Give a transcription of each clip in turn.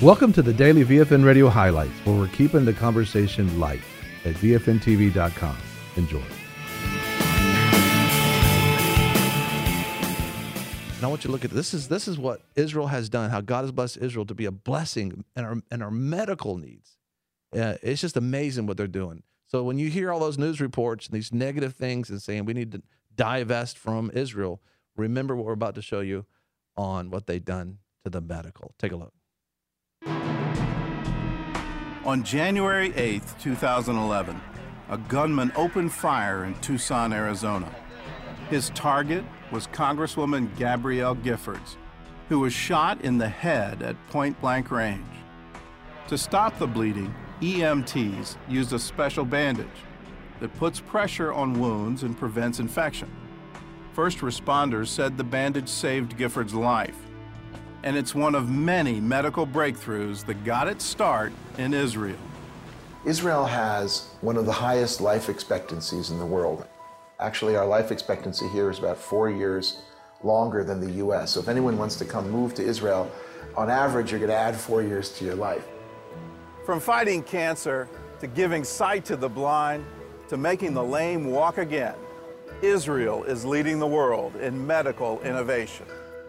Welcome to the Daily VFN Radio Highlights, where we're keeping the conversation light at VFNTV.com. Enjoy. And I want you to look at this. This is what Israel has done, how God has blessed Israel to be a blessing in our medical needs. It's just amazing what they're doing. So when you hear all those news reports and these negative things and saying we need to divest from Israel, remember what we're about to show you on what they've done to the medical. Take a look. On January 8th, 2011, a gunman opened fire in Tucson, Arizona. His target was Congresswoman Gabrielle Giffords, who was shot in the head at point-blank range. To stop the bleeding, EMTs used a special bandage that puts pressure on wounds and prevents infection. First responders said the bandage saved Giffords' life, and it's one of many medical breakthroughs that got its start in Israel. Israel has one of the highest life expectancies in the world. Actually, our life expectancy here is about 4 years longer than the US. So if anyone wants to come move to Israel, on average, you're going to add 4 years to your life. From fighting cancer, to giving sight to the blind, to making the lame walk again, Israel is leading the world in medical innovation.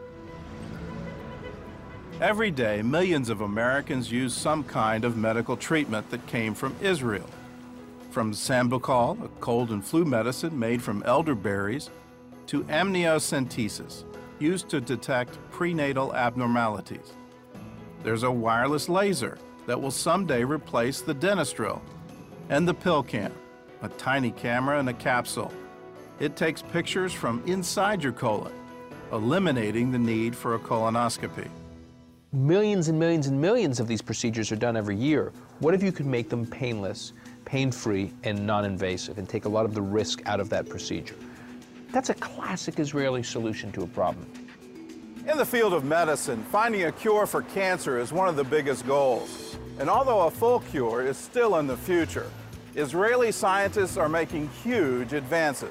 Every day, millions of Americans use some kind of medical treatment that came from Israel. From Sambucol, a cold and flu medicine made from elderberries, to amniocentesis, used to detect prenatal abnormalities. There's a wireless laser that will someday replace the dentist drill. And the PillCam, a tiny camera in a capsule. It takes pictures from inside your colon, eliminating the need for a colonoscopy. Millions and millions and millions of these procedures are done every year. What if you could make them painless, pain-free, and non-invasive, and take a lot of the risk out of that procedure? That's a classic Israeli solution to a problem. In the field of medicine, finding a cure for cancer is one of the biggest goals. And although a full cure is still in the future, Israeli scientists are making huge advances.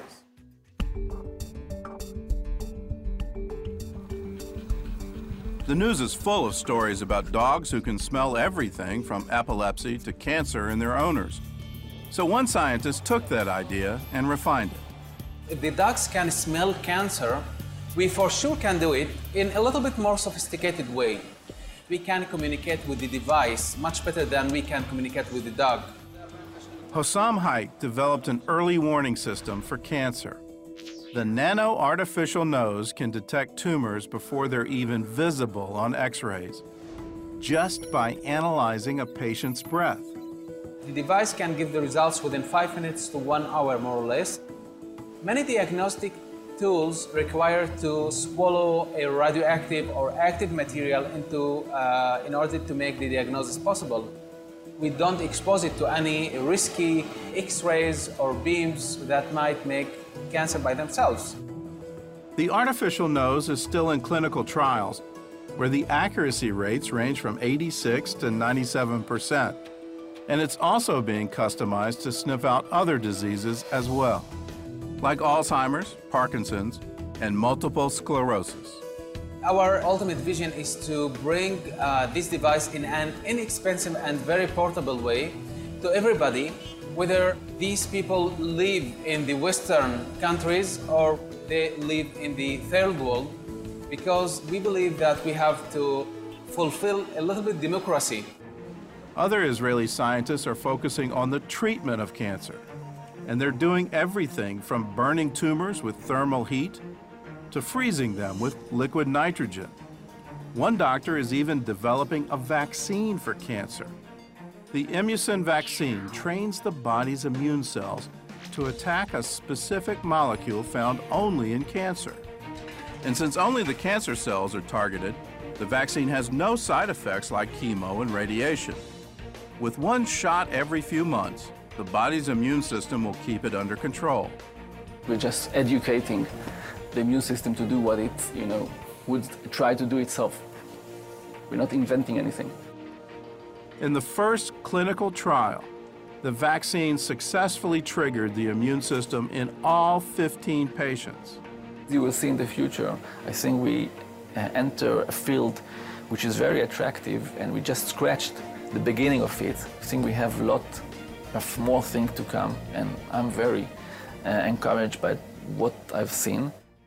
The news is full of stories about dogs who can smell everything from epilepsy to cancer in their owners. So one scientist took that idea and refined it. If the dogs can smell cancer, we for sure can do it in a little bit more sophisticated way. We can communicate with the device much better than we can communicate with the dog. Hossam Haik developed an early warning system for cancer. The nano-artificial nose can detect tumors before they're even visible on X-rays, just by analyzing a patient's breath. The device can give the results within 5 minutes to 1 hour, more or less. Many diagnostic tools require to swallow a radioactive or active material in order to make the diagnosis possible. We don't expose it to any risky X-rays or beams that might make cancer by themselves. The artificial nose is still in clinical trials, where the accuracy rates range from 86 to 97%. And it's also being customized to sniff out other diseases as well, like Alzheimer's, Parkinson's, and multiple sclerosis. Our ultimate vision is to bring this device in an inexpensive and very portable way to everybody, whether these people live in the Western countries or they live in the third world, because we believe that we have to fulfill a little bit democracy. Other Israeli scientists are focusing on the treatment of cancer, and they're doing everything from burning tumors with thermal heat to freezing them with liquid nitrogen. One doctor is even developing a vaccine for cancer. The Immucin vaccine trains the body's immune cells to attack a specific molecule found only in cancer. And since only the cancer cells are targeted, the vaccine has no side effects like chemo and radiation. With one shot every few months, the body's immune system will keep it under control. We're just educating the immune system to do what it, would try to do itself. We're not inventing anything. In the first clinical trial, the vaccine successfully triggered the immune system in all 15 patients. You will see in the future, I think we enter a field which is very attractive, and we just scratched the beginning of it. I think we have a lot of more things to come, and I'm very encouraged by what I've seen.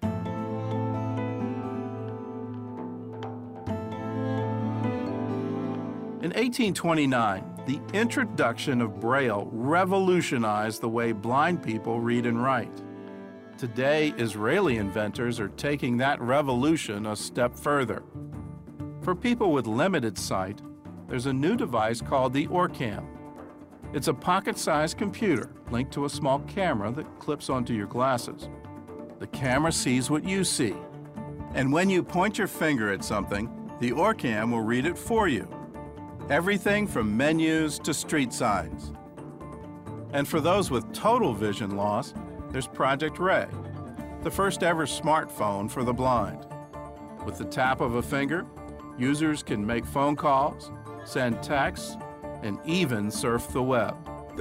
In 1829, the introduction of Braille revolutionized the way blind people read and write. Today, Israeli inventors are taking that revolution a step further. For people with limited sight, there's a new device called the Orcam. It's a pocket-sized computer linked to a small camera that clips onto your glasses. The camera sees what you see, and when you point your finger at something, the Orcam will read it for you. Everything from menus to street signs. And for those with total vision loss, there's Project Ray, the first ever smartphone for the blind. With the tap of a finger, users can make phone calls, send texts, and even surf the web.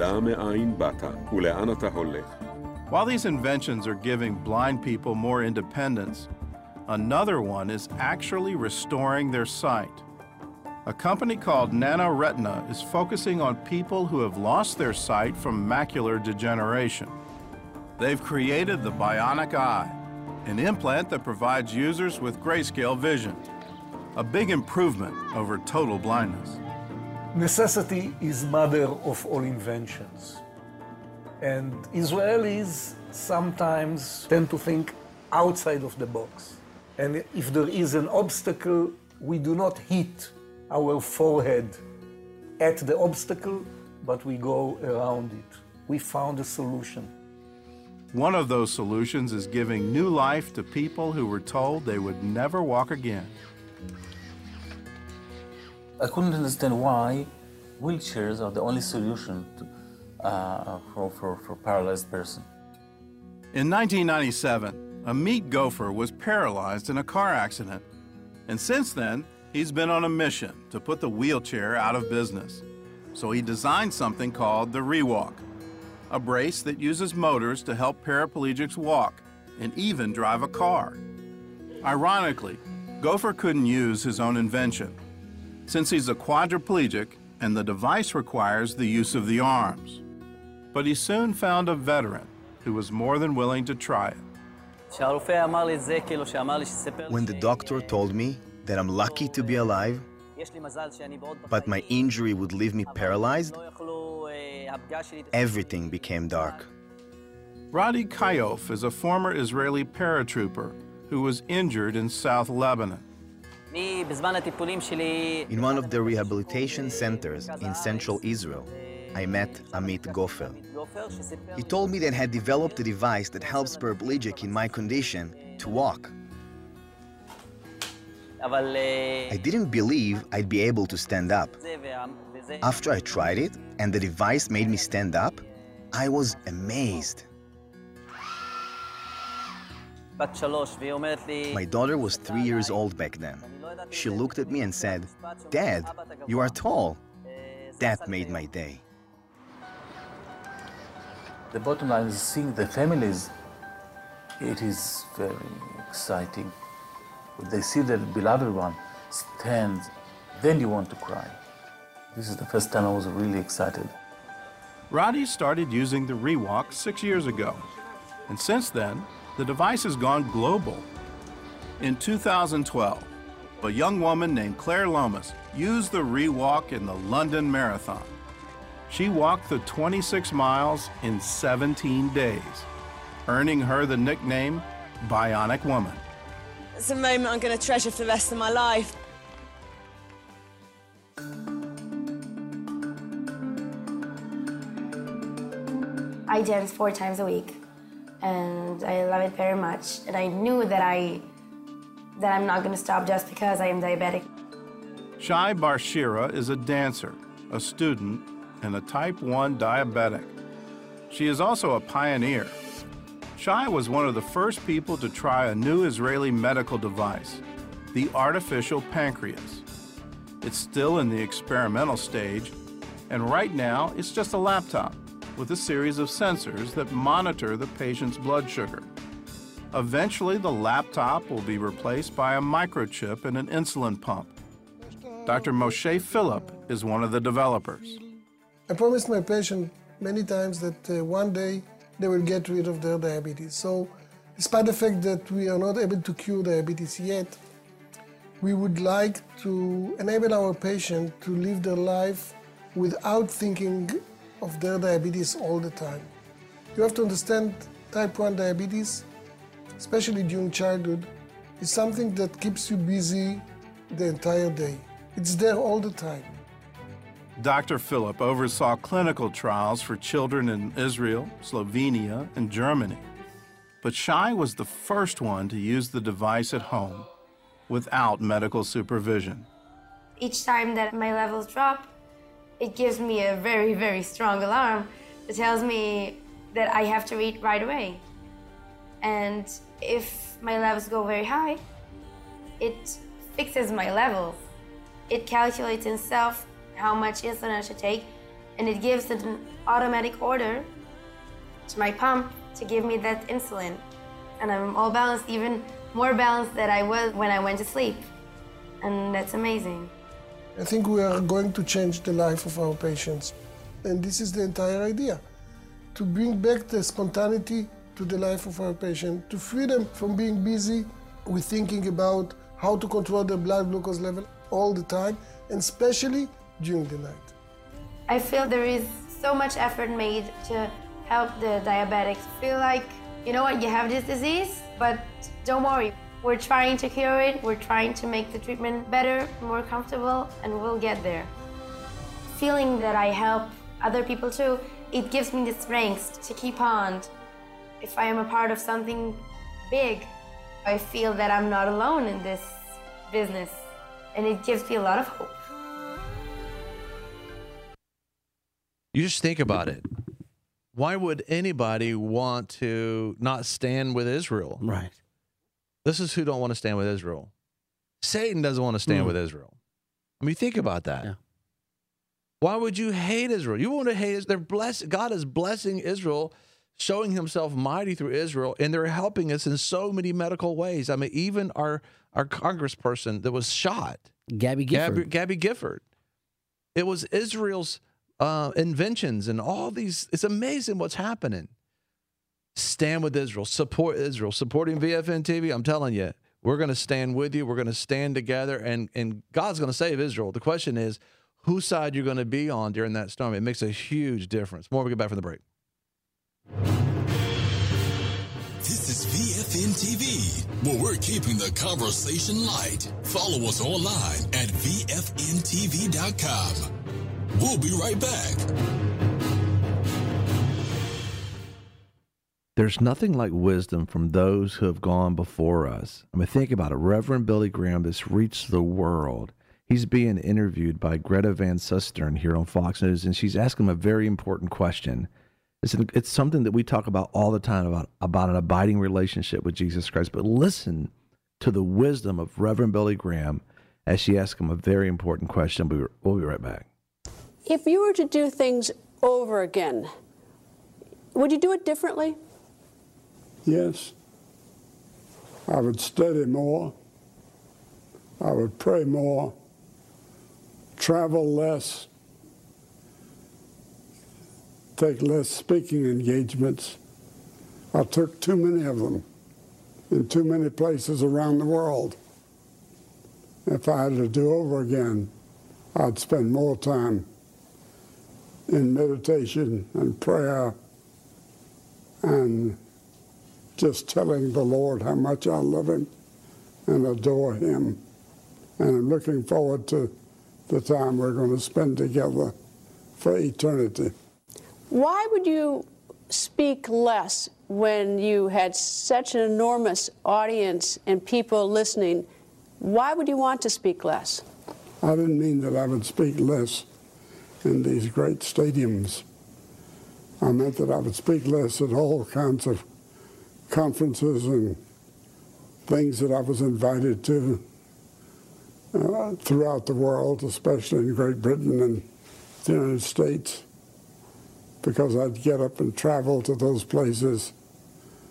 While these inventions are giving blind people more independence, another one is actually restoring their sight. A company called NanoRetina is focusing on people who have lost their sight from macular degeneration. They've created the Bionic Eye, an implant that provides users with grayscale vision, a big improvement over total blindness. Necessity is mother of all inventions. And Israelis sometimes tend to think outside of the box. And if there is an obstacle, we do not hit our forehead at the obstacle, but we go around it. We found a solution. One of those solutions is giving new life to people who were told they would never walk again. I couldn't understand why wheelchairs are the only solution to, for paralyzed person. In 1997, Amit Gopher was paralyzed in a car accident, and since then, he's been on a mission to put the wheelchair out of business. So he designed something called the ReWalk, a brace that uses motors to help paraplegics walk and even drive a car. Ironically, Gopher couldn't use his own invention, since he's a quadriplegic and the device requires the use of the arms. But he soon found a veteran who was more than willing to try it. When the doctor told me that I'm lucky to be alive, but my injury would leave me paralyzed, everything became dark. Radi Kayof is a former Israeli paratrooper who was injured in South Lebanon. In one of the rehabilitation centers in central Israel, I met Amit Gopher. He told me that he had developed a device that helps paraplegic in my condition to walk. I didn't believe I'd be able to stand up. After I tried it and the device made me stand up, I was amazed. My daughter was 3 years old back then. She looked at me and said, "Dad, you are tall." That made my day. The bottom line is seeing the families. It is very exciting. When they see the beloved one stand, then you want to cry. This is the first time I was really excited. Radi started using the ReWalk 6 years ago, and since then, the device has gone global. In 2012, a young woman named Claire Lomas used the ReWalk in the London Marathon. She walked the 26 miles in 17 days, earning her the nickname Bionic Woman. It's a moment I'm going to treasure for the rest of my life. I dance 4 times a week, and I love it very much. And I knew that I'm not going to stop just because I am diabetic. Shai Barshira is a dancer, a student, and a type 1 diabetic. She is also a pioneer. Shai was one of the first people to try a new Israeli medical device, the artificial pancreas. It's still in the experimental stage, and right now it's just a laptop with a series of sensors that monitor the patient's blood sugar. Eventually, the laptop will be replaced by a microchip and an insulin pump. Dr. Moshe Philip is one of the developers. I promised my patient many times that one day they will get rid of their diabetes. So, despite the fact that we are not able to cure diabetes yet, we would like to enable our patient to live their life without thinking of their diabetes all the time. You have to understand type 1 diabetes, especially during childhood, is something that keeps you busy the entire day. It's there all the time. Dr. Philip oversaw clinical trials for children in Israel, Slovenia, and Germany. But Shai was the first one to use the device at home without medical supervision. Each time that my levels drop, it gives me a very, very strong alarm that tells me that I have to eat right away. And if my levels go very high, it fixes my levels. It calculates itself how much insulin I should take, and it gives an automatic order to my pump to give me that insulin. And I'm all balanced, even more balanced than I was when I went to sleep. And that's amazing. I think we are going to change the life of our patients. And this is the entire idea, to bring back the spontaneity to the life of our patient, to free them from being busy with thinking about how to control their blood glucose level all the time, and especially during the night. I feel there is so much effort made to help the diabetics feel like, you know what, you have this disease, but don't worry. We're trying to cure it, we're trying to make the treatment better, more comfortable, and we'll get there. Feeling that I help other people too, it gives me the strength to keep on. If I am a part of something big, I feel that I'm not alone in this business, and it gives me a lot of hope. You just think about it. Why would anybody want to not stand with Israel? Right. This is who don't want to stand with Israel. Satan doesn't want to stand with Israel. I mean, think about that. Yeah. Why would you hate Israel? You want to hate Israel. They're blessed. God is blessing Israel, showing himself mighty through Israel, and they're helping us in so many medical ways. I mean, even our congressperson that was shot, Gabby Gifford. Gabby Gifford. It was Israel's inventions and all these. It's amazing what's happening. Stand with Israel. Support Israel. Supporting VFN TV, I'm telling you, we're going to stand with you. We're going to stand together, and God's going to save Israel. The question is, whose side you're going to be on during that storm. It makes a huge difference. More when we get back from the break. This is VFN TV, where we're keeping the conversation light. Follow us online at VFNTV.com. We'll be right back. There's nothing like wisdom from those who have gone before us. I mean, think about it. Reverend Billy Graham that's reached the world. He's being interviewed by Greta Van Susteren here on Fox News, and she's asking him a very important question. It's something that we talk about all the time, about an abiding relationship with Jesus Christ. But listen to the wisdom of Reverend Billy Graham as she asks him a very important question. We'll be right back. If you were to do things over again, would you do it differently? Yes. I would study more. I would pray more. Travel less. Take less speaking engagements. I took too many of them in too many places around the world. If I had to do over again, I'd spend more time in meditation and prayer and just telling the Lord how much I love him and adore him. And I'm looking forward to the time we're going to spend together for eternity. Why would you speak less when you had such an enormous audience and people listening? Why would you want to speak less? I didn't mean that I would speak less in these great stadiums. I meant that I would speak less at all kinds of conferences and things that I was invited to throughout the world, especially in Great Britain and the United States, because I'd get up and travel to those places,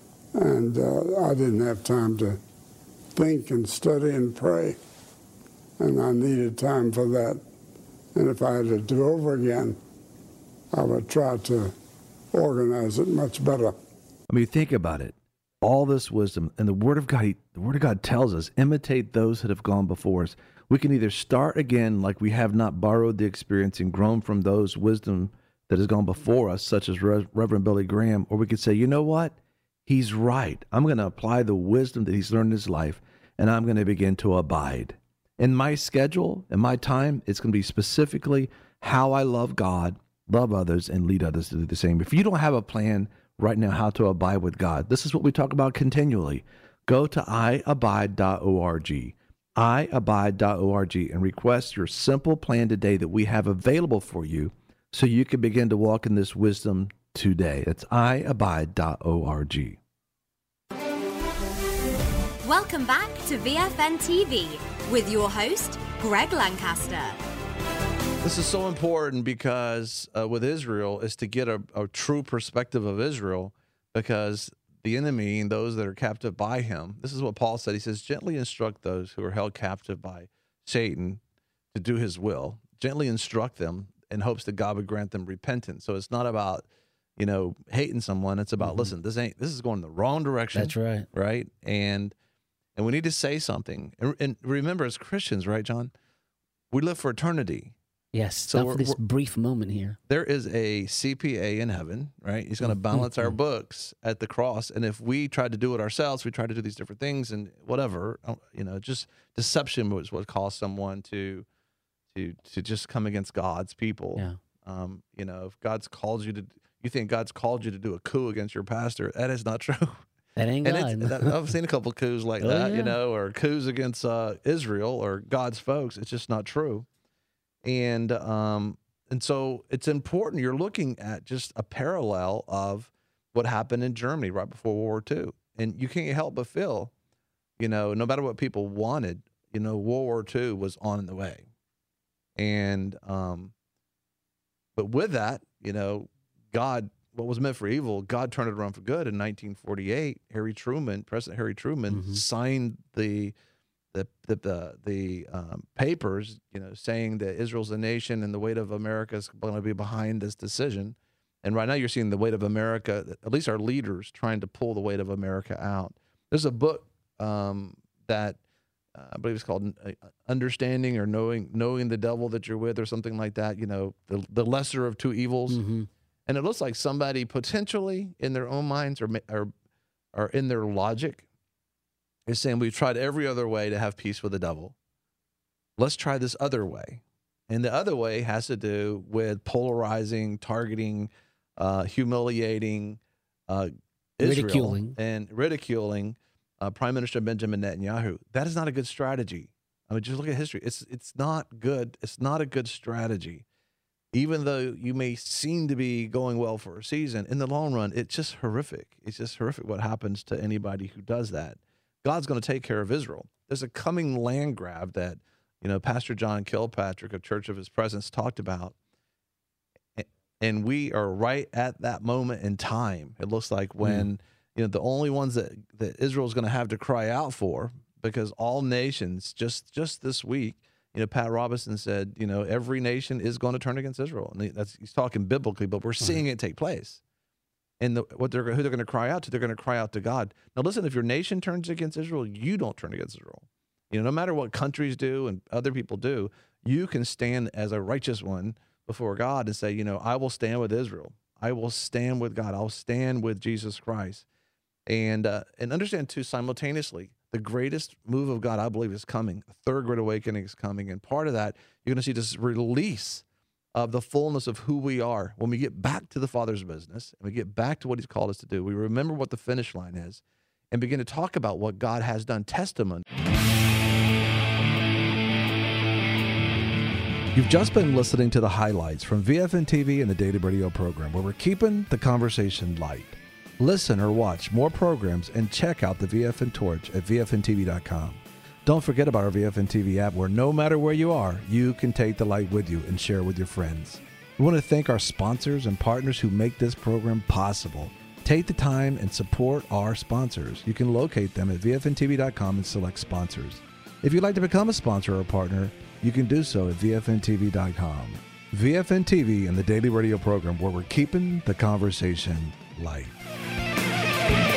and I didn't have time to think and study and pray. and I needed time for that. And if I had to do over again, I would try to organize it much better. I mean, think about it. All this wisdom, and the Word of God tells us, imitate those that have gone before us. We can either start again like we have not borrowed the experience and grown from those wisdom that has gone before us, such as Reverend Billy Graham, or we could say, you know what? He's right. I'm going to apply the wisdom that he's learned in his life, and I'm going to begin to abide. In my schedule, in my time, it's going to be specifically how I love God, love others, and lead others to do the same. If you don't have a plan right now how to abide with God, this is what we talk about continually. Go to iabide.org, iabide.org, and request your simple plan today that we have available for you so you can begin to walk in this wisdom today. It's iabide.org. Welcome back to VFN TV with your host, Greg Lancaster. This is so important because with Israel is to get a true perspective of Israel, because the enemy and those that are captive by him, this is what Paul said. He says, gently instruct those who are held captive by Satan to do his will. Gently instruct them in hopes that God would grant them repentance. So it's not about, hating someone. It's about, listen, this is going in the wrong direction. That's right. Right? And we need to say something. And remember, as Christians, right, John, we live for eternity. Yes, so for this brief moment here. There is a CPA in heaven, right? He's going to balance our books at the cross. And if we try to do it ourselves, we try to do these different things and whatever, just deception was what caused someone to just come against God's people. Yeah. If God's called you think God's called you to do a coup against your pastor, that is not true. That ain't God. I've seen a couple of coups like that, or coups against Israel or God's folks. It's just not true. And so it's important. You're looking at just a parallel of what happened in Germany right before World War II. And you can't help but feel, no matter what people wanted, World War II was on the way. And, but with that, God, what was meant for evil, God turned it around for good. In 1948, President Harry Truman signed the papers, saying that Israel's a nation and the weight of America is going to be behind this decision. And right now you're seeing the weight of America, at least our leaders trying to pull the weight of America out. There's a book that I believe it's called Understanding or Knowing the Devil That You're With or something like that, the lesser of two evils. And it looks like somebody potentially in their own minds or in their logic is saying, we've tried every other way to have peace with the devil. Let's try this other way. And the other way has to do with polarizing, targeting, humiliating, ridiculing. And ridiculing Prime Minister Benjamin Netanyahu. That is not a good strategy. I mean, just look at history. It's not good. It's not a good strategy. Even though you may seem to be going well for a season, in the long run, it's just horrific. It's just horrific what happens to anybody who does that. God's going to take care of Israel. There's a coming land grab that, Pastor John Kilpatrick of Church of His Presence talked about. And we are right at that moment in time. It looks like when, the only ones that Israel's going to have to cry out for, because all nations, just this week, Pat Robertson said, every nation is going to turn against Israel. And he's talking biblically, but we're seeing it take place. And who they're going to cry out to, they're going to cry out to God. Now, listen, if your nation turns against Israel, you don't turn against Israel. No matter what countries do and other people do, you can stand as a righteous one before God and say, I will stand with Israel. I will stand with God. I'll stand with Jesus Christ. And understand, too, simultaneously, the greatest move of God, I believe, is coming. A third great awakening is coming. And part of that, you're going to see this release of the fullness of who we are. When we get back to the Father's business and we get back to what He's called us to do, we remember what the finish line is and begin to talk about what God has done. Testimony. You've just been listening to the highlights from VFN TV and the Daily Radio program, where we're keeping the conversation light. Listen or watch more programs and check out the VFN Torch at VFNTV.com. Don't forget about our VFN TV app, where no matter where you are, you can take the light with you and share with your friends. We want to thank our sponsors and partners who make this program possible. Take the time and support our sponsors. You can locate them at VFNTV.com and select sponsors. If you'd like to become a sponsor or a partner, you can do so at VFNTV.com. VFN TV and the daily radio program where we're keeping the conversation light.